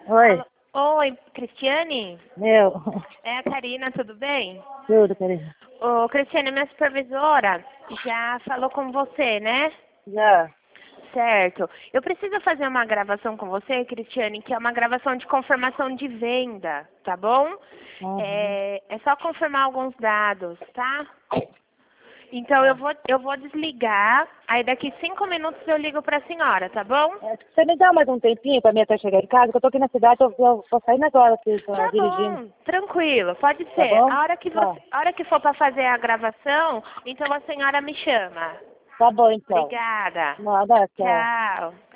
Oi, Oi, Cristiane? eu. É a Karina, tudo bem? Tudo, querida. Ô, Cristiane, minha supervisora já falou com você, né? Já. Certo. Eu preciso fazer uma gravação com você, Cristiane, que é uma gravação de confirmação de venda, tá bom? Uhum. É só confirmar alguns dados, tá? Então eu Tá. vou desligar, aí daqui 5 minutos eu ligo pra senhora, tá bom? Você me dá mais um tempinho pra mim até chegar em casa? Que eu tô aqui na cidade, eu vou sair agora aqui, tô Tá dirigindo. bom, tranquilo, pode Tá ser. bom? Tá. A hora que for para fazer a gravação, então a senhora me chama. Tá bom, então. Obrigada. Nada, tchau. Tchau.